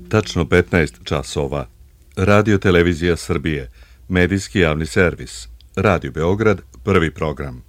Tačno 15 časova. Radio Televizija Srbije, medijski javni servis. Radio Beograd, prvi program.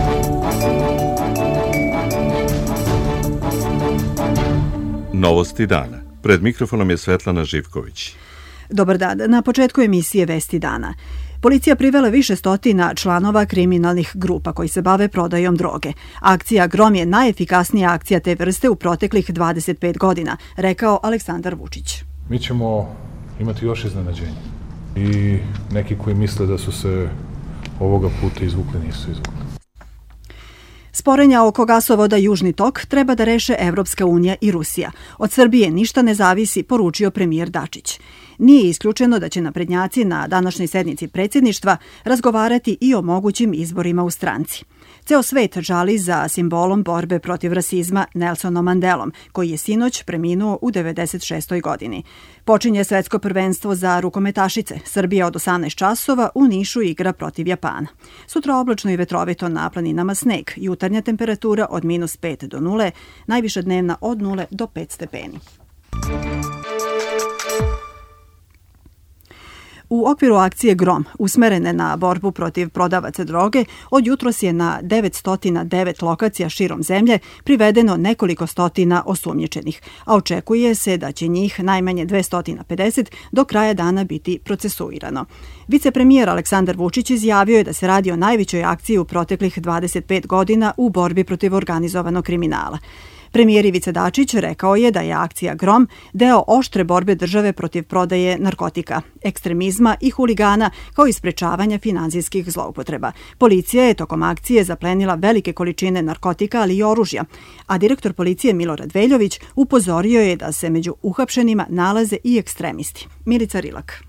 Novosti dana. Pred mikrofonom je Svetlana Živković. Dobar dan. Na početku emisije Vesti dana. Policija privela više stotina članova kriminalnih grupa koji se bave prodajom droge. Akcija Grom je najefikasnija akcija te vrste u proteklih 25 godina, rekao Aleksandar Vučić. Mi ćemo imati još iznenađenja i neki koji misle da su se ovoga puta izvukli, nisu izvukli. Sporenja oko gasovoda Južni tok treba da reše Evropska unija i Rusija. Od Srbije ništa ne zavisi, poručio premijer Dačić. Nije isključeno da će naprednjaci na današnjoj sednici predsjedništva razgovarati i o mogućim izborima u stranci. Ceo svet žali za simbolom borbe protiv rasizma Nelsonom Mandelom, koji je sinoć preminuo u 96. godini. Počinje svetsko prvenstvo za rukometašice. Srbija od 18 časova u Nišu igra protiv Japana. Sutra oblačno i vetrovito, na planinama sneg. Jutarnja temperatura od -5 do 0, najviša dnevna od 0 do 5 stepeni. U okviru akcije Grom, usmerene na borbu protiv prodavaca droge, od jutros je na 909 lokacija širom zemlje privedeno nekoliko stotina osumnjičenih, a očekuje se da će njih najmanje 250 do kraja dana biti procesuirano. Vicepremijer Aleksandar Vučić izjavio je da se radi o najvećoj akciji u proteklih 25 godina u borbi protiv organizovanog kriminala. Premijer Ivica Dačić rekao je da je akcija Grom deo oštre borbe države protiv prodaje narkotika, ekstremizma i huligana, kao i sprečavanja finansijskih zloupotreba. Policija je tokom akcije zaplenila velike količine narkotika, ali i oružja, a direktor policije Milorad Veljović upozorio je da se među uhapšenima nalaze i ekstremisti. Milica Rilak.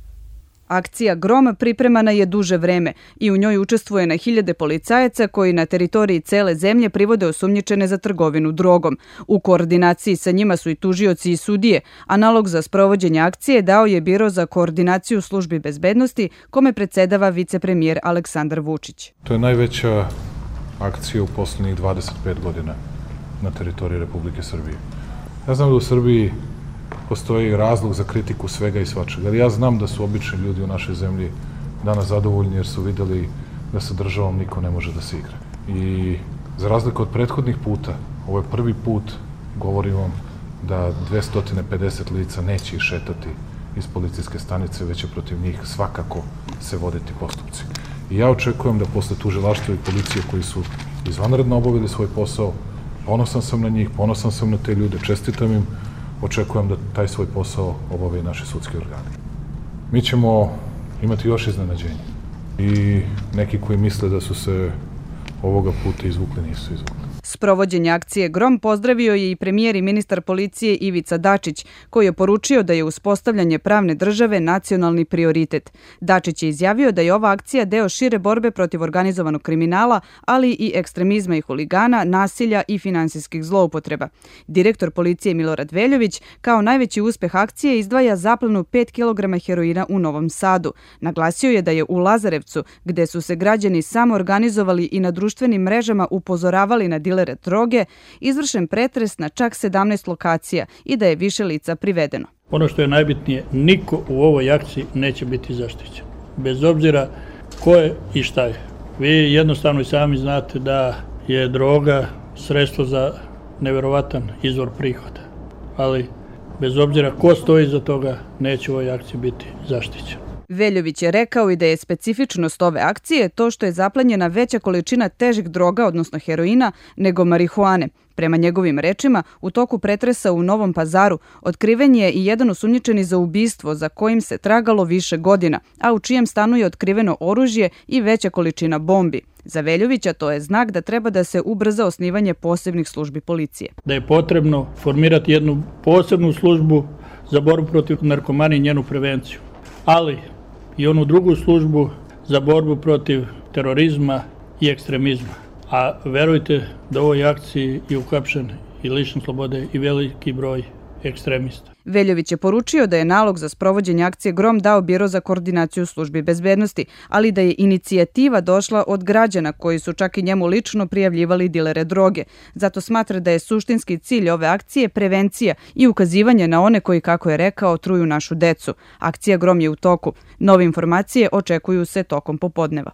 Akcija Grom pripremana je duže vreme i u njoj učestvuje na hiljade policajaca koji na teritoriji cele zemlje privode osumnjičene za trgovinu drogom. U koordinaciji sa njima su i tužioci i sudije, a nalog za sprovođenje akcije dao je Biro za koordinaciju službi bezbednosti, kome predsedava vicepremijer Aleksandar Vučić. To je najveća akcija u poslednjih 25 godina na teritoriji Republike Srbije. Ja znam da u Srbiji postoji razlog za kritiku svega i svačega. Ali ja znam da su obični ljudi u našoj zemlji danas zadovoljni jer su videli da sa državom niko ne može da se igra. I za razliku od prethodnih puta, ovo je prvi put, govorim vam, da 250 lica neće išetati iz policijske stanice, već će protiv njih svakako se voditi postupci. I ja očekujem da posle tužilaštva i policije koji su izvanredno obavili svoj posao, ponosan sam na njih, ponosan sam na te ljude, čestitam im, očekujem da taj svoj posao obave i naši sudski organi. Mi ćemo imati još iznenađenja i neki koji misle da su se ovoga puta izvukli, nisu izvukli. Sprovođenje akcije Grom pozdravio je i premijer i ministar policije Ivica Dačić, koji je poručio da je uspostavljanje pravne države nacionalni prioritet. Dačić je izjavio da je ova akcija deo šire borbe protiv organizovanog kriminala, ali i ekstremizma i huligana, nasilja i finansijskih zloupotreba. Direktor policije Milorad Veljović kao najveći uspeh akcije izdvaja zaplenu 5 kg heroina u Novom Sadu. Naglasio je da je u Lazarevcu, gde su se građani samo organizovali i na društvenim mrežama upozoravali na dilere droge, izvršen pretres na čak 17 lokacija i da je više lica privedeno. Ono što je najbitnije, niko u ovoj akciji neće biti zaštićen. Bez obzira ko je i šta je. Vi jednostavno i sami znate da je droga sredstvo za neverovatan izvor prihoda. Ali bez obzira ko stoji iza toga, neće u ovoj akciji biti zaštićen. Veljović je rekao i da je specifičnost ove akcije to što je zaplenjena veća količina težih droga, odnosno heroina, nego marihuane. Prema njegovim rečima, u toku pretresa u Novom Pazaru otkriven je i jedan osumnjičeni za ubistvo za kojim se tragalo više godina, a u čijem stanu je otkriveno oružje i veća količina bombi. Za Veljovića to je znak da treba da se ubrza osnivanje posebnih službi policije. Da je potrebno formirati jednu posebnu službu za borbu protiv narkomanije i njenu prevenciju, ali i onu drugu službu za borbu protiv terorizma i ekstremizma. A verujte da u ovoj akciji je uhapšen i lišen slobode i veliki broj ekstremista. Veljović je poručio da je nalog za sprovođenje akcije Grom dao Biro za koordinaciju službi bezbednosti, ali da je inicijativa došla od građana koji su čak i njemu lično prijavljivali dilere droge. Zato smatra da je suštinski cilj ove akcije prevencija i ukazivanje na one koji, kako je rekao, truju našu decu. Akcija Grom je u toku. Nove informacije očekuju se tokom popodneva.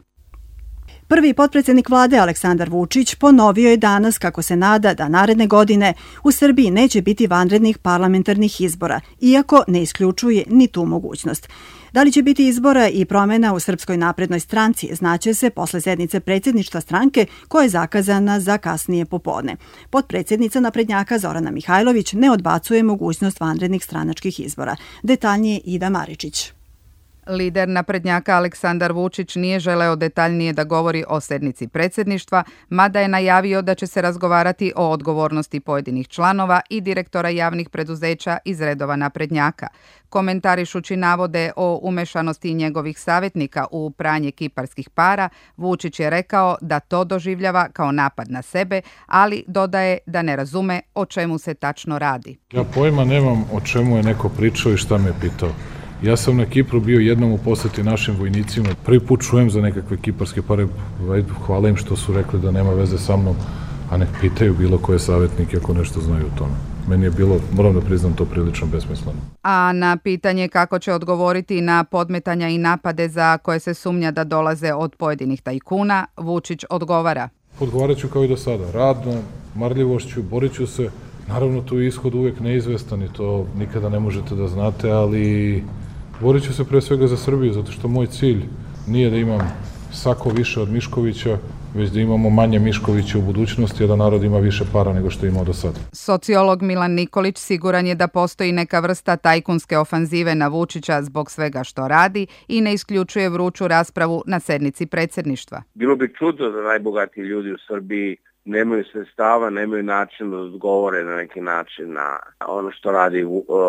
Prvi potpredsjednik vlade Aleksandar Vučić ponovio je danas kako se nada da naredne godine u Srbiji neće biti vanrednih parlamentarnih izbora, iako ne isključuje ni tu mogućnost. Da li će biti izbora i promjena u Srpskoj naprednoj stranci znaće se posle sednice predsjedništva stranke koja je zakazana za kasnije popodne. Potpredsjednica naprednjaka Zorana Mihajlović ne odbacuje mogućnost vanrednih stranačkih izbora. Detaljnije Ida Maričić. Lider naprednjaka Aleksandar Vučić nije želeo detaljnije da govori o sednici predsjedništva, mada je najavio da će se razgovarati o odgovornosti pojedinih članova i direktora javnih preduzeća iz redova naprednjaka. Komentarišući navode o umešanosti njegovih savjetnika u pranje kiparskih para, Vučić je rekao da to doživljava kao napad na sebe, ali dodaje da ne razume o čemu se tačno radi. Ja pojma nemam o čemu je neko pričao i šta me je pitao. Ja sam na Kipru bio jednom u poseti našim vojnicima. Prvi put čujem za nekakve kiparske pare. Hvala im što su rekli da nema veze sa mnom, a nek pitaju bilo koje savjetnike ako nešto znaju o tome. Meni je bilo, moram da priznam, to prilično besmisleno. A na pitanje kako će odgovoriti na podmetanja i napade za koje se sumnja da dolaze od pojedinih tajkuna, Vučić odgovara. Odgovarat ću kao i do sada. Radno, marljivošću, borit ću se. Naravno, tu je ishod uvek neizvestan i to nikada ne možete da znate, ali borit ću se pre svega za Srbiju, zato što moj cilj nije da imam sako više od Miškovića, već da imamo manje Miškovića u budućnosti, a da narod ima više para nego što je imao do sada. Sociolog Milan Nikolić siguran je da postoji neka vrsta tajkunske ofanzive na Vučića zbog svega što radi i ne isključuje vruću raspravu na sednici predsjedništva. Bilo bi čudno da najbogatiji ljudi u Srbiji nemaju sredstava, nemaju način da odgovore na neki način na ono što radi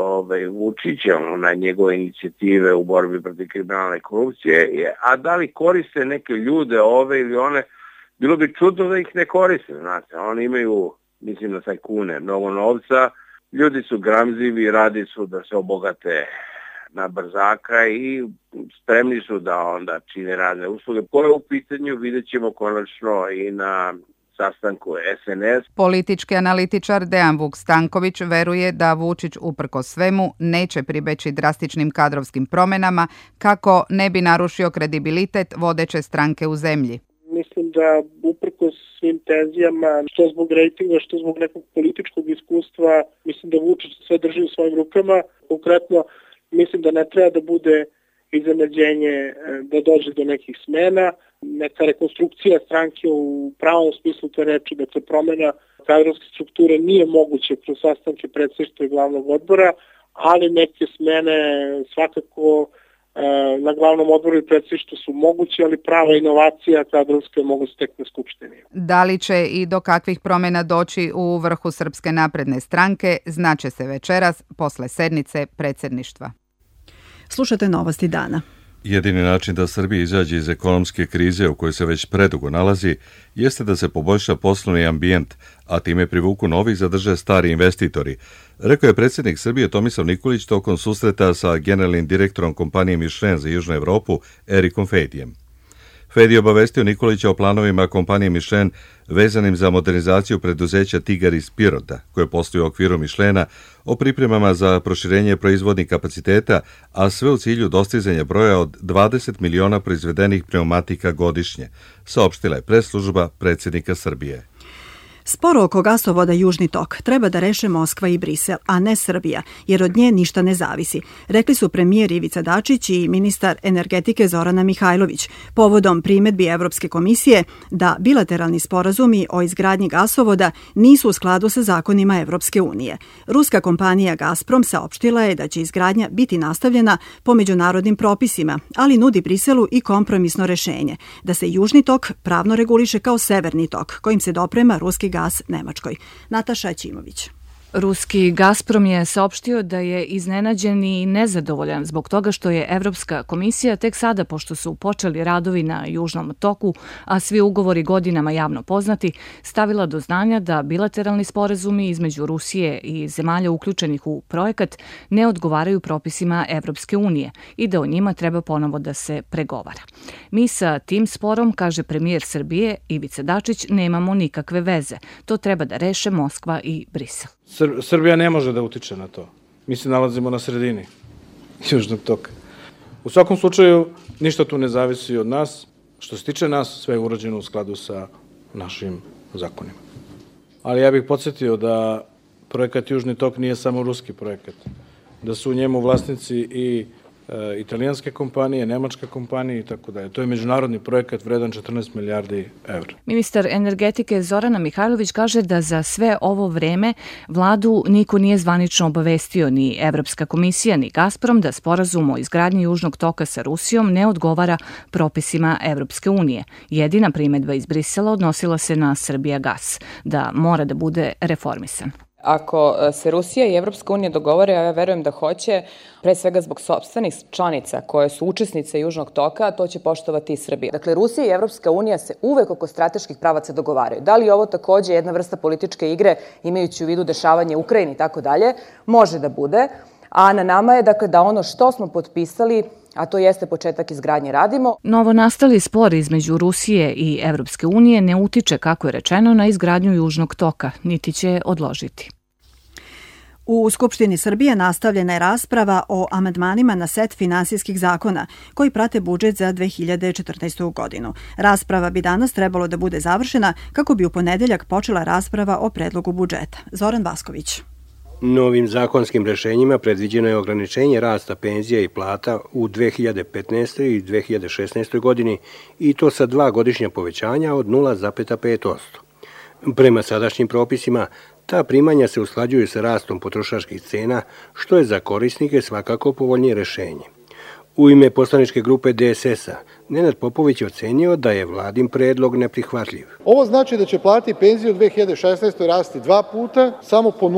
Vučić, na njegove inicijative u borbi protiv kriminalne korupcije, a da li koriste neke ljude ove ili one, bilo bi čudno da ih ne koriste, znate, oni imaju, mislim na tajkune, mnogo novca, ljudi su gramzivi, radi su da se obogate na brzaka i spremni su da onda čine razne usluge. Po u pitanju vidjet ćemo konačno i na sastanku SNS. Politički analitičar Dejan Vuk Stanković veruje da Vučić uprkos svemu neće pribeći drastičnim kadrovskim promjenama kako ne bi narušio kredibilitet vodeće stranke u zemlji. Mislim da uprkos svim tenzijama, što zbog rejtinga, što zbog nekog političkog iskustva, mislim da Vučić sve drži u svojim rukama. Konkretno, mislim da ne treba da bude iznenađenje da dođe do nekih smena. Neka rekonstrukcija stranke u pravom smislu te reči, dakle promjena kadrovske strukture nije moguće kroz sastanke predsjedništva i glavnog odbora, ali neke smene svakako na glavnom odboru i predsjedništvu su moguće, ali prava inovacija kadrovska mogu se tek na skupštini. Da li će i do kakvih promjena doći u vrhu Srpske napredne stranke, znaće se večeras posle sednice predsjedništva. Slušate novosti dana. Jedini način da Srbija izađe iz ekonomske krize u kojoj se već predugo nalazi jeste da se poboljša poslovni ambijent, a time privuku novi i zadrže stari investitori, rekao je predsjednik Srbije Tomislav Nikolić tokom susreta sa generalnim direktorom kompanije Michelin za Južnu Evropu Erikom Fejdijem. Fejdi je obavestio Nikolića o planovima kompanije Michelin vezanim za modernizaciju preduzeća Tigar iz Pirota, koje postoji u okviru Michelina, o pripremama za proširenje proizvodnih kapaciteta, a sve u cilju dostizanja broja od 20 miliona proizvedenih pneumatika godišnje, saopštila je press-služba predsjednika Srbije. Sporo oko gasovoda Južni tok treba da reše Moskva i Brisel, a ne Srbija, jer od nje ništa ne zavisi, rekli su premijer Ivica Dačić i ministar energetike Zorana Mihajlović, povodom primedbi Evropske komisije da bilateralni sporazumi o izgradnji gasovoda nisu u skladu sa zakonima Evropske unije. Ruska kompanija Gazprom saopštila je da će izgradnja biti nastavljena po međunarodnim propisima, ali nudi Briselu i kompromisno rešenje, da se Južni tok pravno reguliše kao Severni tok, kojim se doprema ruski gas Nemačkoj. Nataša Ćimović. Ruski Gazprom je saopštio da je iznenađen i nezadovoljan zbog toga što je Evropska komisija tek sada, pošto su počeli radovi na Južnom toku, a svi ugovori godinama javno poznati, stavila do znanja da bilateralni sporazumi između Rusije i zemalja uključenih u projekat ne odgovaraju propisima Evropske unije i da o njima treba ponovo da se pregovara. Mi sa tim sporom, kaže premijer Srbije Ivica Dačić, nemamo nikakve veze. To treba da reše Moskva i Brisel. Srbija ne može da utiče na to. Mi se nalazimo na sredini Južnog toka. U svakom slučaju, ništa tu ne zavisi od nas. Što se tiče nas, sve je urađeno u skladu sa našim zakonima. Ali ja bih podsjetio da projekat Južni tok nije samo ruski projekat. Da su u njemu vlasnici i italijanske kompanije, nemačke kompanije i tako dalje. To je međunarodni projekat vredan 14 milijardi evra. Ministar energetike Zorana Mihajlović kaže da za sve ovo vreme vladu niko nije zvanično obavestio, ni Evropska komisija, ni Gazprom, da sporazum o izgradnji Južnog toka sa Rusijom ne odgovara propisima Evropske unije. Jedina primedba iz Brisela odnosila se na Srbijagas, da mora da bude reformisan. Ako se Rusija i Evropska unija dogovore, a ja verujem da hoće, pre svega zbog sopstvenih članica koje su učesnice Južnog toka, to će poštovati i Srbija. Dakle, Rusija i Evropska unija se uvek oko strateških pravaca dogovaraju. Da li je ovo takođe jedna vrsta političke igre, imajući u vidu dešavanje u Ukrajini i tako dalje, može da bude, a na nama je dakle da ono što smo potpisali, a to jeste početak izgradnje, radimo. Novo nastali spor između Rusije i Evropske unije ne utiče, kako je rečeno, na izgradnju Južnog toka, niti će odložiti. U Skupštini Srbije nastavljena je rasprava o amandmanima na set finansijskih zakona koji prate budžet za 2014. godinu. Rasprava bi danas trebalo da bude završena kako bi u ponedeljak počela rasprava o predlogu budžeta. Zoran Vasković. Novim zakonskim rešenjima predviđeno je ograničenje rasta penzija i plata u 2015. i 2016. godini i to sa 2 godišnja povećanja od 0,5%. Prema sadašnjim propisima, ta primanja se usklađuju sa rastom potrošačkih cena, što je za korisnike svakako povoljnije rešenje. U ime poslaničke grupe DSS-a, Nenad Popović je ocenio da je vladin predlog neprihvatljiv. Ovo znači da će plati penzije u 2016. rasti 2 puta, samo po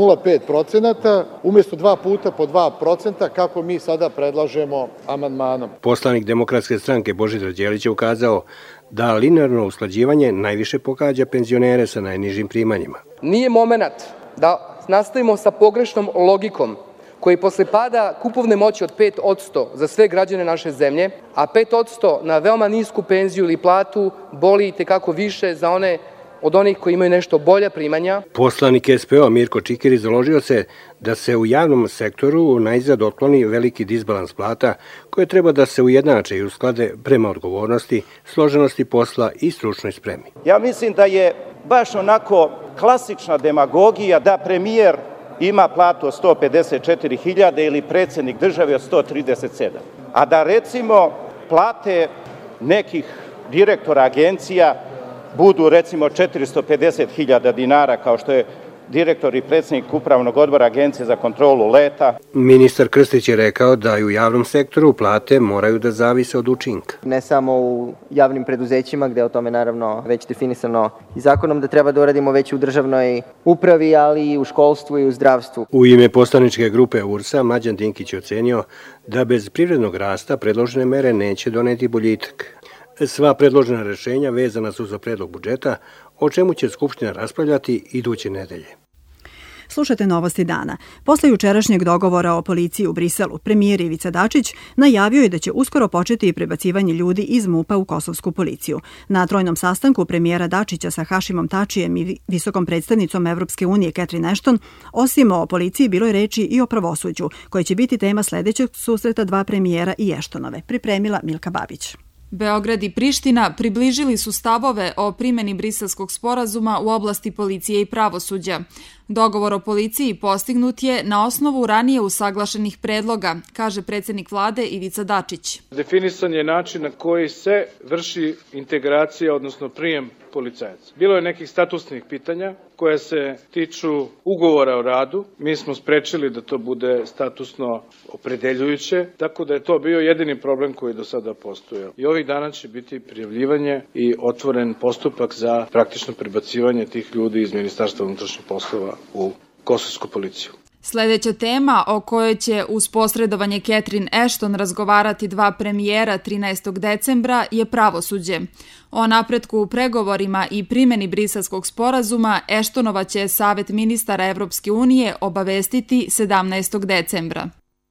0,5%, umjesto 2 puta po 2%, kako mi sada predlažemo amandmanom. Poslanik Demokratske stranke Božidar Đelić je ukazao da linearno usklađivanje najviše pogađa penzionere sa najnižim primanjima. Nije moment da nastavimo sa pogrešnom logikom koji posle pada kupovne moći od 5% za sve građane naše zemlje, a 5% na veoma nisku penziju ili platu boli i tekako više za one od onih koji imaju nešto bolja primanja. Poslanik SPO Mirko Čikiri založio se da se u javnom sektoru najzad otkloni veliki disbalans plata koje treba da se ujednače i usklade prema odgovornosti, složenosti posla i stručnoj spremi. Ja mislim da je baš onako klasična demagogija da premijer ima platu od 154.000 ili predsjednik države od 137. A da recimo plate nekih direktora agencija budu recimo 450.000 dinara kao što je direktor i predsjednik upravnog odbora Agencije za kontrolu leta. Ministar Krstić je rekao da i u javnom sektoru plate moraju da zavise od učinka. Ne samo u javnim preduzećima, gde je o tome naravno već definisano i zakonom da treba da uradimo već u državnoj upravi, ali i u školstvu i u zdravstvu. U ime poslaničke grupe URS-a Mlađan Dinkić je ocenio da bez privrednog rasta predložene mere neće doneti boljitak. Sva predložena rešenja vezana su za predlog budžeta, o čemu će Skupština raspravljati iduće nedelje. Slušate Novosti dana. Posle jučerašnjeg dogovora o policiji u Briselu, premijer Ivica Dačić najavio je da će uskoro početi i prebacivanje ljudi iz MUP-a u kosovsku policiju. Na trojnom sastanku premijera Dačića sa Hašimom Tačijem i visokom predstavnicom Evropske unije Catherine Ashton, osim o policiji bilo je reči i o pravosuđu, koje će biti tema sledećeg susreta 2 premijera i Ashtonove. Pripremila Milka Babić. Beograd i Priština približili su stavove o primjeni Briselskog sporazuma u oblasti policije i pravosuđa. Dogovor o policiji postignut je na osnovu ranije usaglašenih predloga, kaže predsjednik vlade Ivica Dačić. Definisan je način na koji se vrši integracija, odnosno prijem policajaca. Bilo je nekih statusnih pitanja koje se tiču ugovora o radu. Mi smo sprečili da to bude statusno opredeljujuće, tako da je to bio jedini problem koji do sada postojao. I ovih dana će biti prijavljivanje i otvoren postupak za praktično prebacivanje tih ljudi iz Ministarstva unutrašnjih poslova u kosovsku policiju. Sledeća tema o kojoj će uz posredovanje Catherine Ashton razgovarati dva premijera 13. decembra je pravosuđe. O napretku u pregovorima i primjeni Briselskog sporazuma Ashtonova će Savet ministara Evropske unije obavestiti 17. decembra.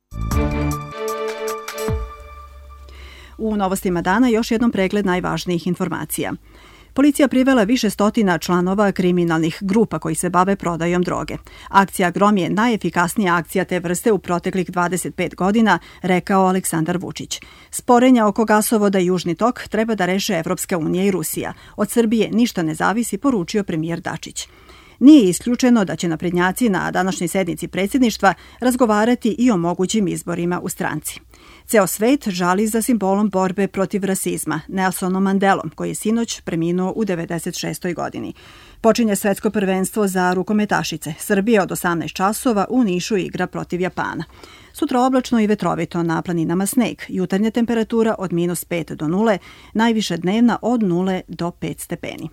U novostima dana još jednom pregled najvažnijih informacija. Policija privela više stotina članova kriminalnih grupa koji se bave prodajom droge. Akcija Grom je najefikasnija akcija te vrste u proteklih 25 godina, rekao Aleksandar Vučić. Sporenja oko gasovoda Južni tok treba da reše Evropska unija i Rusija. Od Srbije ništa ne zavisi, poručio premijer Dačić. Nije isključeno da će naprednjaci na današnjoj sednici predsjedništva razgovarati i o mogućim izborima u stranci. Ceo svet žali za simbolom borbe protiv rasizma, Nelsonom Mandelom, koji je sinoć preminuo u 96. godini. Počinje svetsko prvenstvo za rukometašice. Srbija od 18 časova u Nišu igra protiv Japana. Sutra oblačno i vetrovito, na planinama sneg, jutarnja temperatura od -5 do 0, najviša dnevna od 0 do 5 stepeni.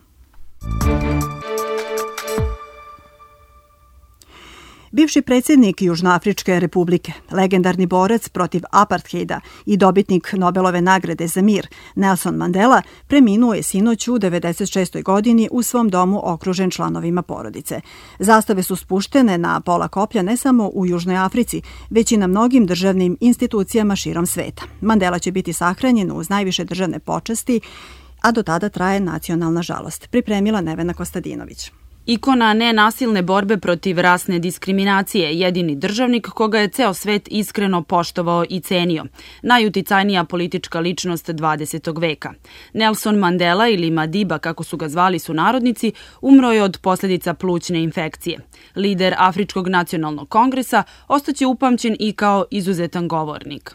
Bivši predsjednik Južnoafričke republike, legendarni borac protiv apartheida i dobitnik Nobelove nagrade za mir, Nelson Mandela, preminuo je sinoć u 96. godini u svom domu okružen članovima porodice. Zastave su spuštene na pola koplja ne samo u Južnoj Africi, već i na mnogim državnim institucijama širom sveta. Mandela će biti sahranjen uz najviše državne počasti, a do tada traje nacionalna žalost. Pripremila Nevena Kostadinović. Ikona nenasilne borbe protiv rasne diskriminacije, jedini državnik koga je ceo svet iskreno poštovao i cenio. Najuticajnija politička ličnost 20. veka. Nelson Mandela ili Madiba, kako su ga zvali sunarodnici, umro je od posljedica plućne infekcije. Lider Afričkog nacionalnog kongresa ostaće upamćen i kao izuzetan govornik.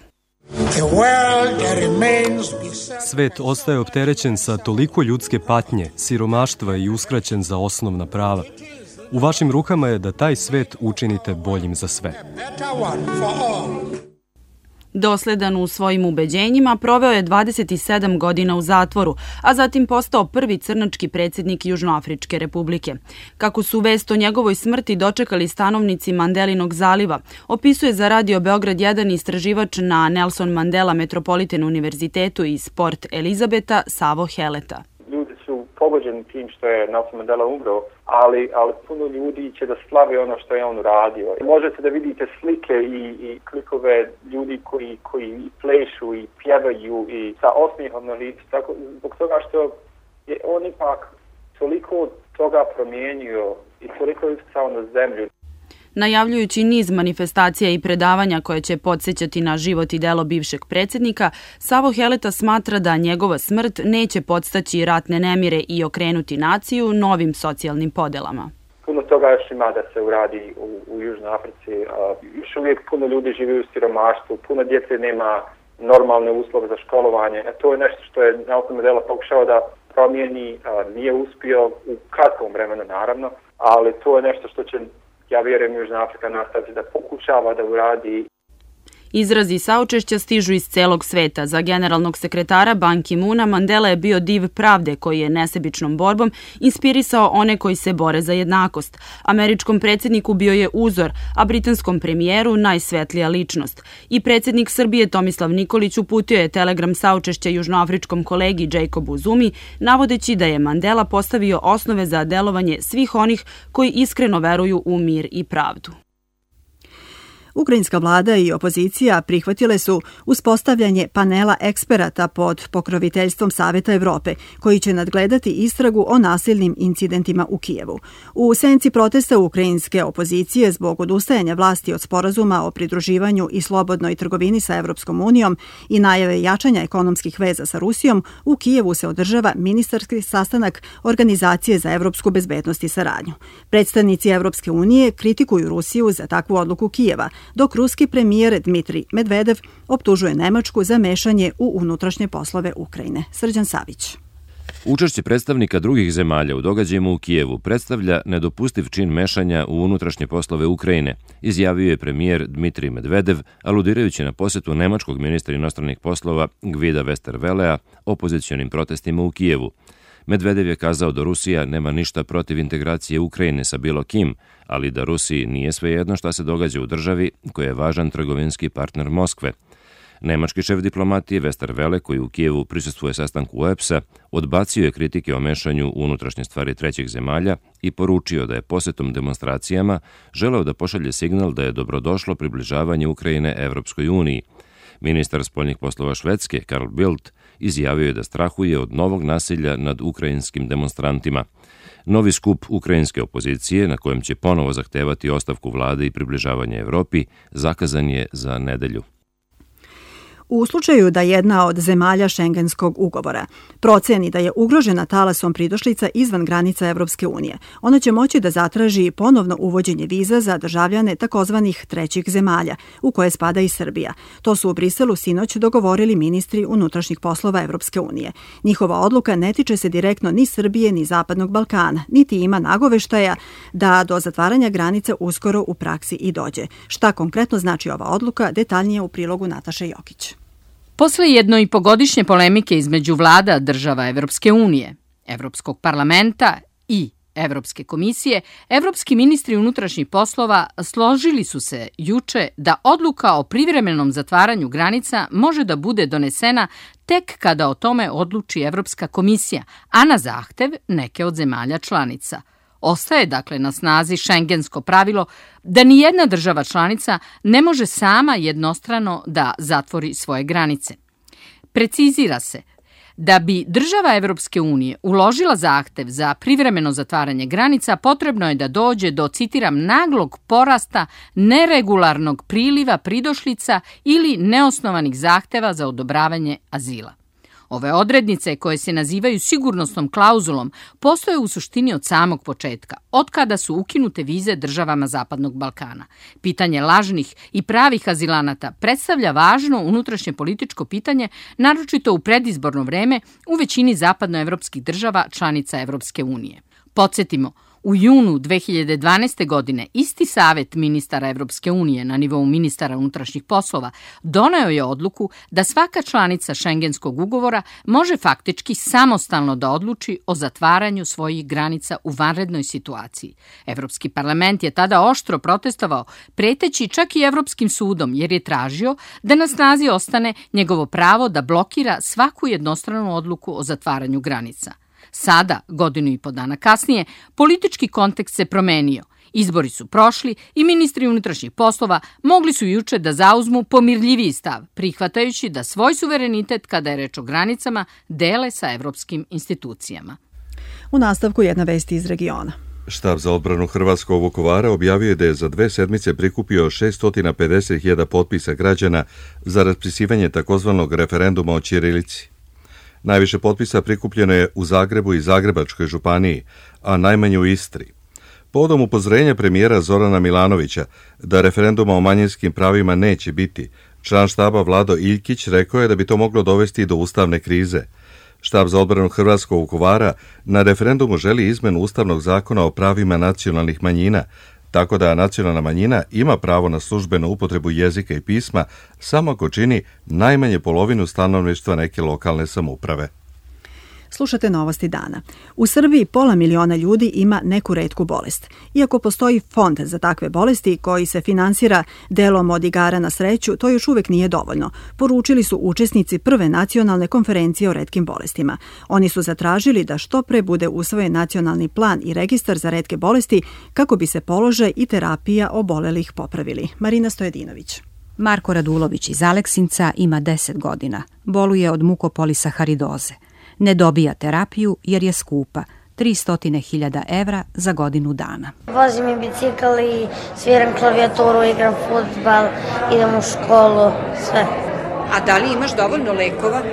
Svet ostaje opterećen sa toliko ljudske patnje, siromaštva i uskraćen za osnovna prava. U vašim rukama je da taj svet učinite boljim za sve. Dosledan u svojim ubeđenjima, proveo je 27 godina u zatvoru, a zatim postao prvi crnački predsjednik Južnoafričke republike. Kako su vest o njegovoj smrti dočekali stanovnici Mandelinog zaliva, opisuje za Radio Beograd 1 istraživač na Nelson Mandela Metropolitan univerzitetu iz Port Elizabeta, Savo Heleta. Ljudi su pogođeni tim što je Nelson Mandela umro, ali puno ljudi će da slavi ono što je on uradio. Možete da vidite slike i klikove ljudi koji plešu i pjevaju i sa osmijehom na licu. Tako, zbog toga što je on ipak toliko toga promijenio i toliko utjecao na zemlju. Najavljujući niz manifestacija i predavanja koje će podsjećati na život i delo bivšeg predsjednika, Savo Heleta smatra da njegova smrt neće podstaći ratne nemire i okrenuti naciju novim socijalnim podelama. Puno toga još ima da se uradi u Južnoj Africi. Još uvijek puno ljudi živi u siromaštvu, puno djece nema normalne uslove za školovanje. To je nešto što je Nelson Mandela pokušao da promijeni, nije uspio u kratkom vremenu naravno, ali to je nešto što će, ja vjerujem, Južna Afrika nastaviti da pokušava da uradi. Izrazi saučešća stižu iz celog sveta. Za generalnog sekretara Ban Ki-moona Mandela je bio div pravde koji je nesebičnom borbom inspirisao one koji se bore za jednakost. Američkom predsjedniku bio je uzor, a britanskom premijeru najsvetlija ličnost. I predsjednik Srbije Tomislav Nikolić uputio je telegram saučešća južnoafričkom kolegi Jacobu Zumi, navodeći da je Mandela postavio osnove za delovanje svih onih koji iskreno veruju u mir i pravdu. Ukrajinska vlada i opozicija prihvatile su uspostavljanje panela eksperata pod pokroviteljstvom Saveta Evrope, koji će nadgledati istragu o nasilnim incidentima u Kijevu. U senci protesta ukrajinske opozicije zbog odustajanja vlasti od sporazuma o pridruživanju i slobodnoj trgovini sa Evropskom unijom i najave jačanja ekonomskih veza sa Rusijom, u Kijevu se održava ministarski sastanak Organizacije za evropsku bezbednost i saradnju. Predstavnici Evropske unije kritikuju Rusiju za takvu odluku Kijeva, dok ruski premijer Dmitrij Medvedev optužuje Nemačku za mešanje u unutrašnje poslove Ukrajine. Srđan Savić. Učešće predstavnika drugih zemalja u događajima u Kijevu predstavlja nedopustiv čin mešanja u unutrašnje poslove Ukrajine, izjavio je premijer Dmitrij Medvedev, aludirajući na posjetu nemačkog ministra inostranih poslova Gvida Westervelea opozicionim protestima u Kijevu. Medvedev je kazao da Rusija nema ništa protiv integracije Ukrajine sa bilo kim, ali da Rusiji nije svejedno šta se događa u državi koja je važan trgovinski partner Moskve. Nemački šef diplomatije Westerwelle, koji u Kijevu prisustvuje sastanku OEBS-a, odbacio je kritike o mešanju u unutrašnje stvari trećih zemalja i poručio da je posjetom demonstracijama želeo da pošalje signal da je dobrodošlo približavanje Ukrajine Evropskoj uniji. Ministar spoljnih poslova Švedske, Carl Bildt, izjavio je da strahuje od novog nasilja nad ukrajinskim demonstrantima. Novi skup ukrajinske opozicije, na kojem će ponovo zahtevati ostavku vlade i približavanje Evropi, zakazan je za nedelju. U slučaju da jedna od zemalja Šengenskog ugovora proceni da je ugrožena talasom pridošlica izvan granica Evropske unije, ona će moći da zatraži ponovno uvođenje viza za državljane takozvanih trećih zemalja, u koje spada i Srbija. To su u Briselu sinoć dogovorili ministri unutrašnjih poslova Evropske unije. Njihova odluka ne tiče se direktno ni Srbije ni Zapadnog Balkana, niti ima nagoveštaja da do zatvaranja granica uskoro u praksi i dođe. Šta konkretno znači ova odluka, detaljnije u prilogu Nataše Jokić. Posle jednoipogodišnje polemike između vlada država Evropske unije, Evropskog parlamenta i Evropske komisije, evropski ministri unutrašnjih poslova složili su se juče da odluka o privremenom zatvaranju granica može da bude donesena tek kada o tome odluči Evropska komisija, a na zahtev neke od zemalja članica. Ostaje dakle na snazi šengensko pravilo da ni jedna država članica ne može sama jednostrano da zatvori svoje granice. Precizira se da bi država Evropske unije uložila zahtev za privremeno zatvaranje granica, potrebno je da dođe do, citiram, naglog porasta neregularnog priliva pridošlica ili neosnovanih zahteva za odobravanje azila. Ove odrednice, koje se nazivaju sigurnosnom klauzulom, postoje u suštini od samog početka, od kada su ukinute vize državama Zapadnog Balkana. Pitanje lažnih i pravih azilanata predstavlja važno unutrašnje političko pitanje, naročito u predizborno vreme u većini zapadnoevropskih država članica Evropske unije. Podsjetimo, u junu 2012. godine isti savet ministara Evropske unije na nivou ministara unutrašnjih poslova doneo je odluku da svaka članica Šengenskog ugovora može faktički samostalno da odluči o zatvaranju svojih granica u vanrednoj situaciji. Evropski parlament je tada oštro protestovao, preteći čak i Evropskim sudom, jer je tražio da na snazi ostane njegovo pravo da blokira svaku jednostranu odluku o zatvaranju granica. Sada, godinu i po dana kasnije, politički kontekst se promenio. Izbori su prošli i ministri unutrašnjih poslova mogli su juče da zauzmu pomirljiviji stav, prihvatajući da svoj suverenitet, kada je reč o granicama, dele sa evropskim institucijama. U nastavku jedna vest iz regiona. Štab za odbranu Hrvatskog Vukovara objavio je da je za 2 sedmice prikupio 650.000 potpisa građana za raspisivanje takozvanog referenduma o ćirilici. Najviše potpisa prikupljeno je u Zagrebu i Zagrebačkoj županiji, a najmanje u Istri. Povodom upozorenja premijera Zorana Milanovića da referenduma o manjinskim pravima neće biti, član štaba Vlado Iljkić rekao je da bi to moglo dovesti do ustavne krize. Štab za odbranu Hrvatskog Vukovara na referendumu želi izmenu Ustavnog zakona o pravima nacionalnih manjina, tako da nacionalna manjina ima pravo na službenu upotrebu jezika i pisma samo ako čini najmanje polovinu stanovništva neke lokalne samouprave. Slušate novosti dana. U Srbiji 500 miliona ljudi ima neku retku bolest. Iako postoji fond za takve bolesti koji se finansira delom od igara na sreću, to još uvek nije dovoljno, poručili su učesnici prve nacionalne konferencije o retkim bolestima. Oni su zatražili da što pre bude usvojen nacionalni plan i registar za retke bolesti kako bi se položaj i terapija obolelih popravili. Marina Stojedinović. Marko Radulović iz Aleksinca ima 10 godina. Boluje od mukopolisaharidoze. Ne dobija terapiju jer je skupa, 300.000 evra za godinu dana. Vozim i bicikl i sviram klavijaturu, igram fudbal, idem u školu, sve. A da li imaš dovoljno lekova?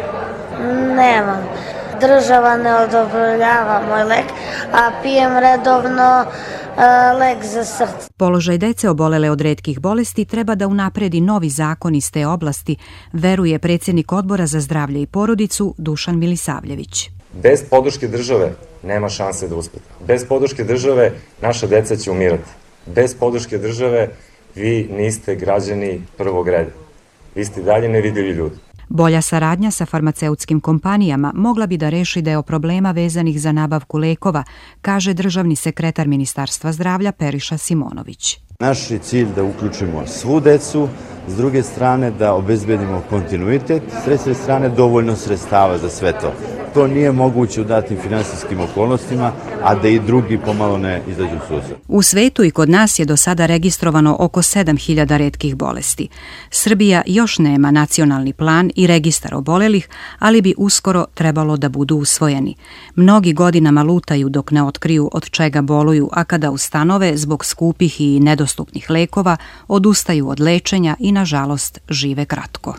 Nemam. Država ne odobravljava moj lek, a pijem redovno lek za srce. Položaj dece obolele od retkih bolesti treba da unapredi novi zakon iz te oblasti, veruje predsjednik Odbora za zdravlje i porodicu Dušan Milisavljević. Bez podrške države nema šanse da uspete. Bez podrške države naša deca će umirati. Bez podrške države vi niste građani prvog reda. Vi ste dalje nevidljivi ljudi. Bolja saradnja sa farmaceutskim kompanijama mogla bi da reši deo problema vezanih za nabavku lekova, kaže državni sekretar Ministarstva zdravlja Periša Simonović. Naš je cilj da uključimo svu decu, s druge strane da obezbedimo kontinuitet, s treće strane dovoljno sredstava za sve to. To nije moguće u datim finansijskim okolnostima, a da i drugi pomalo ne izađu u susret. U svetu i kod nas je do sada registrovano oko 7000 retkih bolesti. Srbija još nema nacionalni plan i registar obolelih, ali bi uskoro trebalo da budu usvojeni. Mnogi godinama lutaju dok ne otkriju od čega boluju, a kada ustanove zbog skupih i nedostupnih lekova, odustaju od lečenja i nažalost žive kratko.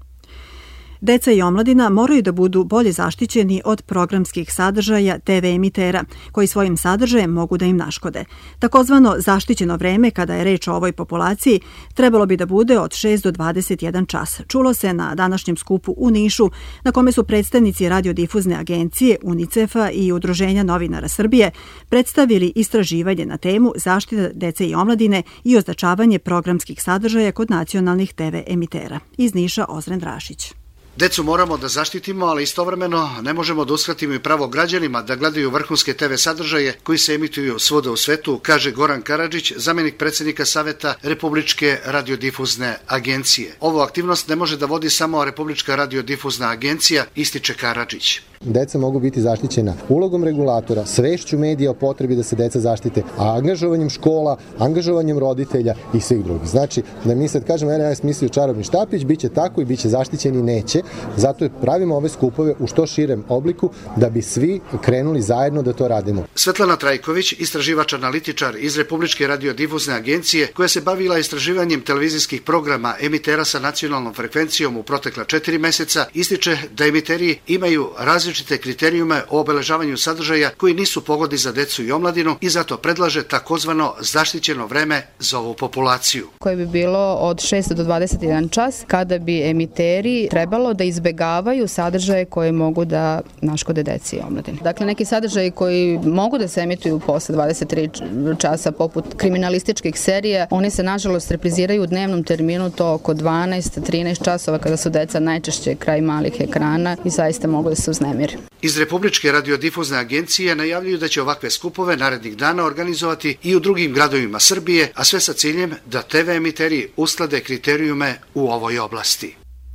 Deca i omladina moraju da budu bolje zaštićeni od programskih sadržaja TV emitera, koji svojim sadržajem mogu da im naškode. Takozvano zaštićeno vreme, kada je reč o ovoj populaciji, trebalo bi da bude od 6 do 21 čas. Čulo se na današnjem skupu u Nišu, na kome su predstavnici radiodifuzne agencije, UNICEF-a i Udruženja novinara Srbije predstavili istraživanje na temu zaštita dece i omladine i označavanje programskih sadržaja kod nacionalnih TV emitera. Iz Niša Ozren Drašić. Decu moramo da zaštitimo, ali istovremeno ne možemo da uskratimo i pravo građanima da gledaju vrhunske TV sadržaje koji se emituju svuda u svetu, kaže Goran Karadžić, zamenik predsjednika Saveta Republičke radiodifuzne agencije. Ovu aktivnost ne može da vodi samo Republička radiodifuzna agencija, ističe Karadžić. Deca mogu biti zaštićena ulogom regulatora, svešću medija o potrebi da se deca zaštite, a angažovanjem škola, angažovanjem roditelja i svih drugih. Znači, da mi sad kažemo, ja smislio čarobni štapić, bit će tako i bit će zaštićeni, neće. Zato pravimo ove skupove u što širem obliku da bi svi krenuli zajedno da to radimo. Svetlana Trajković, istraživač analitičar iz Republičke radiodifuzne agencije, koja se bavila istraživanjem televizijskih programa emitera sa nacionalnom frekvencijom u protekla 4 meseca, ističe da emiteri imaju različite kriterijume o obeležavanju sadržaja koji nisu pogodni za decu i omladinu i zato predlaže takozvano zaštićeno vreme za ovu populaciju. Koje bi bilo od 6 do 21 čas, kada bi emiteri trebalo da izbegavaju sadržaje koje mogu da naškode deci i omladini. Dakle, neki sadržaji koji mogu da se emituju posle 23 časa, poput kriminalističkih serija, oni se nažalost repriziraju u dnevnom terminu, to oko 12-13 časova, kada su deca najčešće kraj malih ekrana i zaista mogu da se uznemiri. Iz Republičke radiodifuzne agencije najavljuju da će ovakve skupove narednih dana organizovati i u drugim gradovima Srbije, a sve sa ciljem da TV emiteri usklade kriterijume u ovoj oblasti.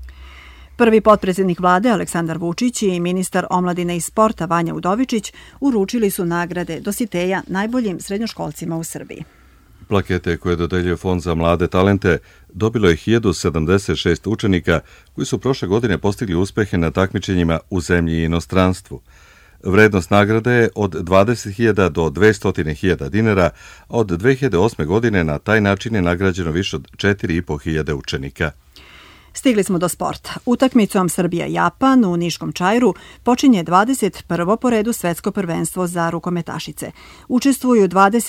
Prvi potpredsjednik vlade Aleksandar Vučić i ministar omladine i sporta Vanja Udovičić uručili su nagrade Dositeja najboljim srednjoškolcima u Srbiji. Plakete koje dodeljuje Fond za mlade talente dobilo je 1076 učenika koji su prošle godine postigli uspehe na takmičenjima u zemlji i inostranstvu. Vrednost nagrade je od 20.000 do 200.000 dinara, a od 2008. godine na taj način je nagrađeno više od 4.500 učenika. Stigli smo do sporta. Utakmicom Srbija-Japan u Niškom Čairu počinje 21. po redu svetsko prvenstvo za rukometašice. Učestvuju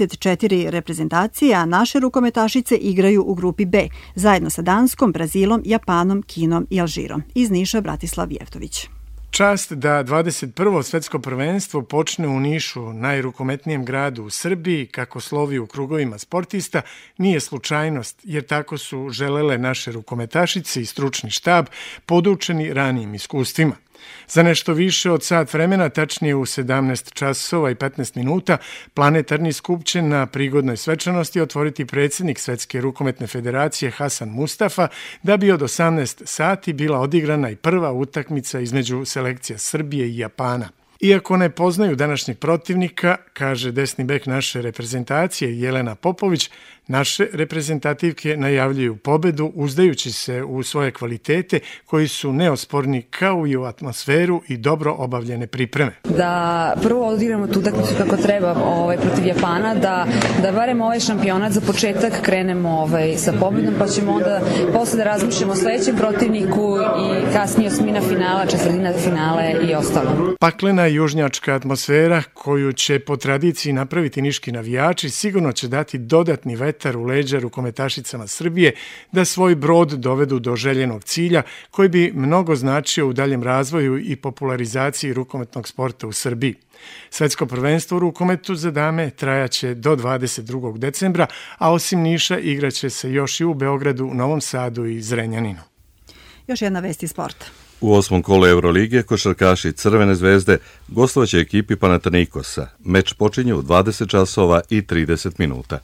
24 reprezentacije, a naše rukometašice igraju u grupi B, zajedno sa Danskom, Brazilom, Japanom, Kinom i Alžirom. Iz Niša Bratislav Jevtović. Čast da 21. svetsko prvenstvo počne u Nišu, najrukometnijem gradu u Srbiji, kako slovi u krugovima sportista, nije slučajnost, jer tako su želele naše rukometašice i stručni štab, podučeni ranijim iskustvima. Za nešto više od sat vremena, tačnije u 17 časova i 15 minuta, planetarni skup će na prigodnoj svečanosti otvoriti predsjednik Svetske rukometne federacije Hasan Mustafa, da bi od 18 sati bila odigrana i prva utakmica između selekcija Srbije i Japana. Iako ne poznaju današnjeg protivnika, kaže desni bek naše reprezentacije Jelena Popović, naše reprezentativke najavljuju pobedu uzdajući se u svoje kvalitete koji su neosporni kao i u atmosferu i dobro obavljene pripreme. Da prvo odigramo tu utakmicu kako treba protiv Japana, da barem ovaj šampionat za početak krenemo sa pobedom, pa ćemo onda posle da razmišljamo o sledećem protivniku i kasnije osmina finala, četvrtina finale i ostalo. Paklena južnjačka atmosfera koju će po tradiciji napraviti niški navijači sigurno će dati dodatni vetar u leđa rukometašicama Srbije da svoj brod dovedu do željenog cilja koji bi mnogo značio u daljem razvoju i popularizaciji rukometnog sporta u Srbiji. Svetsko prvenstvo u rukometu za dame trajaće do 22. decembra, a osim Niša igraće se još i u Beogradu, Novom Sadu i Zrenjaninu. Još jedna vest iz sporta. U 8. kolu Euroligije košarkaši Crvene zvezde gostovaće ekipi Panathinaikosa. Meč počinje u 20 časova i 30 minuta.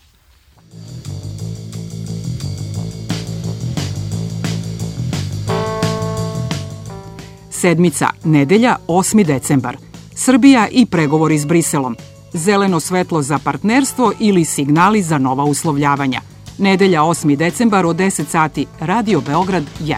Sedmica, nedelja, 8. decembar. Srbija i pregovori s Briselom. Zeleno svetlo za partnerstvo ili signali za nova uslovljavanja. Nedelja, 8. decembar od 10 sati, Radio Beograd 1.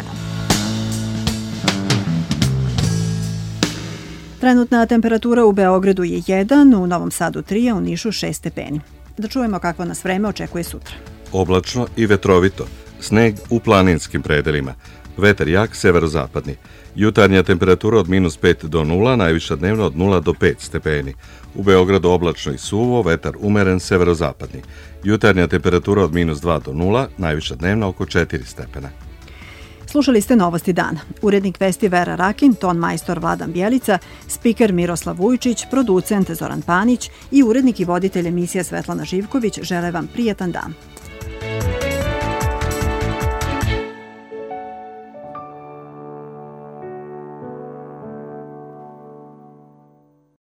Trenutna temperatura u Beogradu je 1, u Novom Sadu 3, a u Nišu 6 stepeni. Da čujemo kakvo nas vreme očekuje sutra. Oblačno i vetrovito. Sneg u planinskim predelima. Vetar jak severozapadni. Jutarnja temperatura od -5 do 0, najviša dnevno od 0 do 5 stepeni. U Beogradu oblačno i suvo, vetar umeren severozapadni. Jutarnja temperatura od -2 do 0, najviša dnevno oko 4 stepena. Slušali ste Novosti dana. Urednik vesti Vera Rakin, ton majstor Vladan Bjelica, spiker Miroslav Vujčić, producent Zoran Panić i urednik i voditelj emisija Svetlana Živković žele vam prijetan dan.